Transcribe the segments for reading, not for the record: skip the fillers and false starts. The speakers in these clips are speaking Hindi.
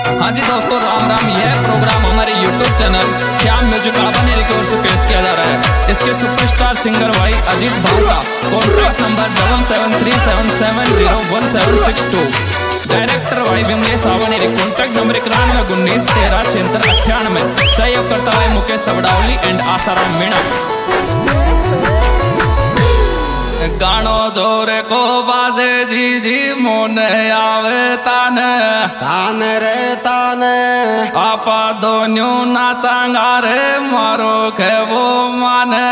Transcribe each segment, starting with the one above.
हाँ जी दोस्तों, राम राम। यह प्रोग्राम हमारे YouTube channel Shyam music Abani की ओर से पेश किया जा रहा है। इसके सुपरस्टार सिंगर भाई अजीत भावता, कॉन्टैक्ट नंबर 7737701762। डायरेक्टर भाई विमलेश आबानी, कॉन्टैक्ट नंबर 9119137698। सहयोग करता है मुकेश सबडावली एंड आसाराम मीणा। गानो जोरे को बाजे जी जी मोन आवे ताने ताने रे ताने आपा दोन्यों नाचांगा रे मारो खेवो माने।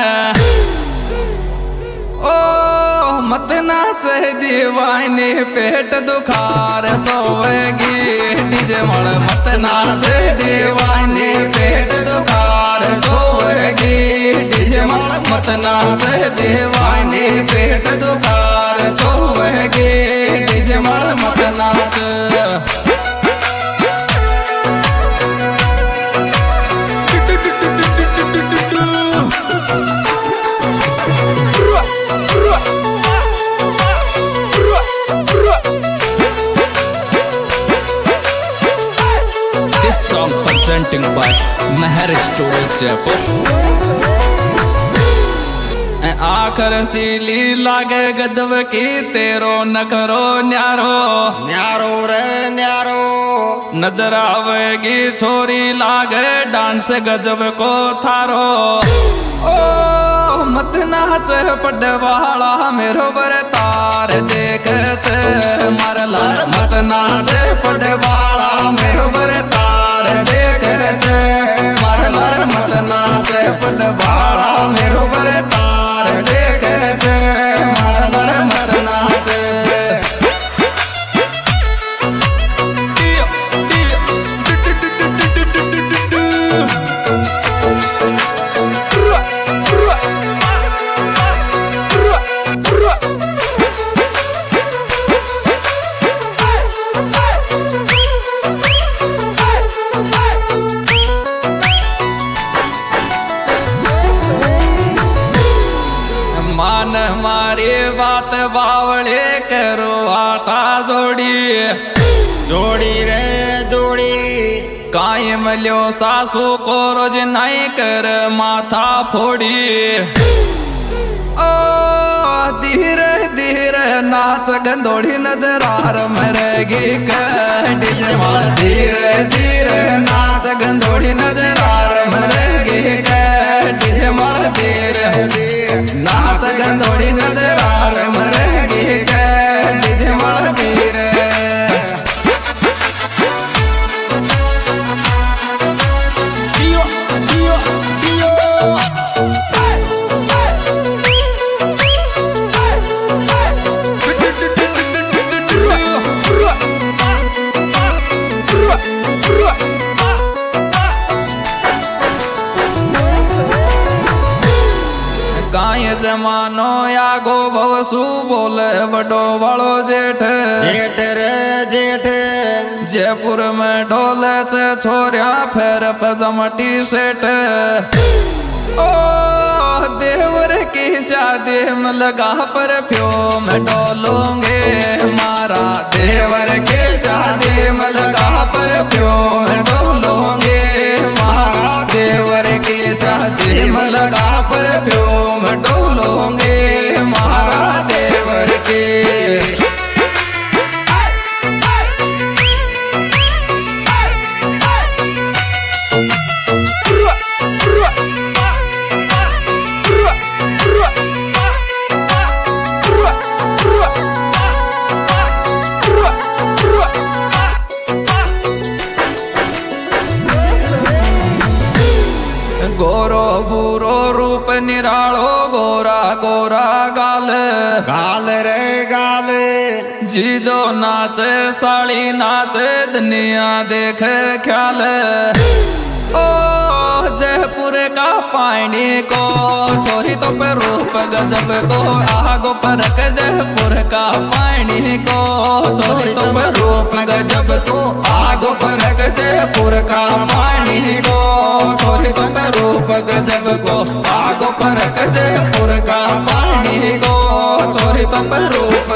ओ मत नाचे दीवानी पेट दुखार सोएगी डीजे मड़। मत नाचे दीवानी पेट दुखार सोएगी डीजे मड़। मत नाचे दीवानी पेट दुखार सोएगी डीजे मड़। मत नाच This song presenting by Meher Studio Jaipur। आखर सीली लागे गजब की तेरो न करो न्यारो न्यारो रे न्यारो। नजर आवेगी छोरी लागे डांस गजब को थारो। ओ मत नाच पडवाला मेरो बरतार देख छे मरला। मत नाच पडवाला मेरो बरतार देख छे मरला। मत नाच पडवाला मेरो बरतार देख छे मरला। मत नाच मान हमारी बात बावले करो आटा जोड़ी जोड़ी रे जोड़ी। काई मल्यो सासू को रोज नहीं कर माथा फोड़ी। ओ धीरे धीरे नाच गंदोड़ी नजरार मरेगी डीजे मार। धीरे धीरे नाच गंदोड़ी नजरार मरेगी डीजे मार। धीरे धीरे नाच गंदोड़ी नजरार मरेगी डीजे मार। धीरे दियो दियो दियो। काय जमानो आगो भवसु बोले बड़ो वालो जेठ। जेठ रे जेठ। जयपुर में ढोले से छोरिया फेर पजमटी सेठ। ओ देवर की शादी में लगा परफ्यूम डोलोंगे मारा। देवर की शादी में लगा परफ्यूम डोलोंगे मारा। देवर की शादी में लगा परफ्यूम डोलोंगे मारा। देवर की गोरो बूरो रूप निरालो गोरा गोरा गाल। गाल रे गाल। जीजो नाचे साड़ी नाचे दुनिया देखे ख्याल। ओ जयपुर का पानी को छोरी तो पे रूप गजब को आगो परक। जयपुर का पानी को छोरी तो पे रूप गजब को आगो परक। जयपुर का पानी को छोरी तो पे रूप गजब को आगो परक। जयपुर का पानी को छोरी तो पे रूप